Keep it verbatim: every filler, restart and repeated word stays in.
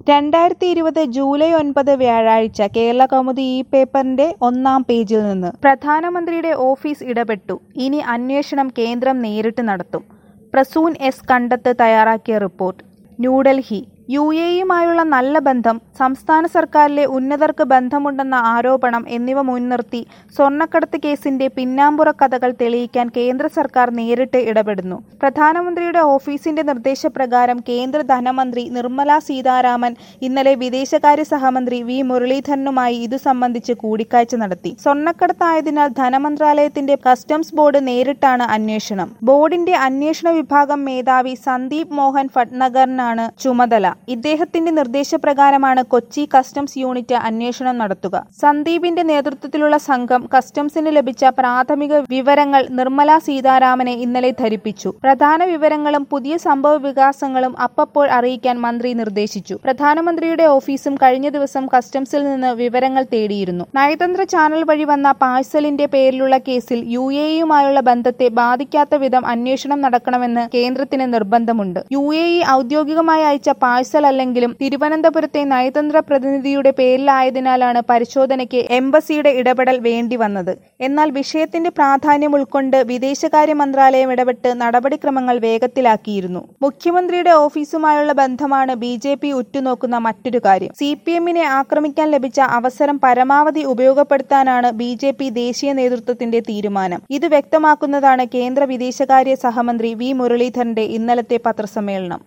രണ്ടായിരത്തി ഇരുപത് ജൂലൈ ഒൻപത് വ്യാഴാഴ്ച കേരളകൗമുദി ഈ പേപ്പറിന്റെ ഒന്നാം പേജിൽ നിന്ന് പ്രധാനമന്ത്രിയുടെ ഓഫീസ് ഇടപെട്ടു. ഇനി അന്വേഷണം കേന്ദ്രം നേരിട്ട് നടത്തും. പ്രസൂൻ എസ് കണ്ടത്ത് തയ്യാറാക്കിയ റിപ്പോർട്ട്. ന്യൂഡൽഹി. യു എ ഇയുമായുള്ള നല്ല ബന്ധം, സംസ്ഥാന സർക്കാരിലെ ഉന്നതർക്ക് ബന്ധമുണ്ടെന്ന ആരോപണം എന്നിവ മുൻനിർത്തി സ്വർണ്ണക്കടത്ത് കേസിന്റെ പിന്നാമ്പുറ കഥകൾ തെളിയിക്കാൻ കേന്ദ്ര സർക്കാർ നേരിട്ട് ഇടപെടുന്നു. പ്രധാനമന്ത്രിയുടെ ഓഫീസിന്റെ നിർദ്ദേശപ്രകാരം കേന്ദ്ര ധനമന്ത്രി നിർമ്മല സീതാരാമൻ ഇന്നലെ വിദേശകാര്യ സഹമന്ത്രി വി മുരളീധരനുമായി ഇതു സംബന്ധിച്ച് കൂടിക്കാഴ്ച നടത്തി. സ്വർണ്ണക്കടത്തായതിനാൽ ധനമന്ത്രാലയത്തിന്റെ കസ്റ്റംസ് ബോർഡ് നേരിട്ടാണ് അന്വേഷണം. ബോർഡിന്റെ അന്വേഷണ വിഭാഗം മേധാവി സന്ദീപ് മോഹൻ ഭട്നഗറിനാണ് ചുമതല. ഇദ്ദേഹത്തിന്റെ നിർദ്ദേശപ്രകാരമാണ് കൊച്ചി കസ്റ്റംസ് യൂണിറ്റ് അന്വേഷണം നടത്തുക. സന്ദീപിന്റെ നേതൃത്വത്തിലുള്ള സംഘം കസ്റ്റംസിന് ലഭിച്ച പ്രാഥമിക വിവരങ്ങൾ നിർമ്മല സീതാരാമനെ ഇന്നലെ ധരിപ്പിച്ചു. പ്രധാന വിവരങ്ങളും പുതിയ സംഭവ വികാസങ്ങളും അപ്പപ്പോൾ അറിയിക്കാൻ മന്ത്രി നിർദ്ദേശിച്ചു. പ്രധാനമന്ത്രിയുടെ ഓഫീസും കഴിഞ്ഞ ദിവസം കസ്റ്റംസിൽ നിന്ന് വിവരങ്ങൾ തേടിയിരുന്നു. നയതന്ത്ര ചാനൽ വഴി വന്ന പാഴ്സലിന്റെ പേരിലുള്ള കേസിൽ യു എ ഇയുമായുള്ള ബന്ധത്തെ ബാധിക്കാത്ത വിധം അന്വേഷണം നടക്കണമെന്ന് കേന്ദ്രത്തിന് നിർബന്ധമുണ്ട്. യു എ ഇ ഔദ്യോഗികമായി അയച്ച പാഴ്സൽ അല്ലെങ്കിലും തിരുവനന്തപുരത്തെ നയതന്ത്ര പ്രതിനിധിയുടെ പേരിലായതിനാലാണ് പരിശോധനയ്ക്ക് എംബസിയുടെ ഇടപെടൽ വേണ്ടി വന്നത്. എന്നാൽ വിഷയത്തിന്റെ പ്രാധാന്യം ഉൾക്കൊണ്ട് വിദേശകാര്യ മന്ത്രാലയം ഇടപെട്ട് നടപടിക്രമങ്ങൾ വേഗത്തിലാക്കിയിരുന്നു. മുഖ്യമന്ത്രിയുടെ ഓഫീസുമായുള്ള ബന്ധമാണ് ബി ജെ പി ഉറ്റുനോക്കുന്ന മറ്റൊരു കാര്യം. സി പി എമ്മിനെ ആക്രമിക്കാൻ ലഭിച്ച അവസരം പരമാവധി ഉപയോഗപ്പെടുത്താനാണ് ബി ജെ പി ദേശീയ നേതൃത്വത്തിന്റെ തീരുമാനം. ഇത് വ്യക്തമാക്കുന്നതാണ് കേന്ദ്ര വിദേശകാര്യ സഹമന്ത്രി വി മുരളീധരന്റെ ഇന്നലത്തെ പത്രസമ്മേളനം.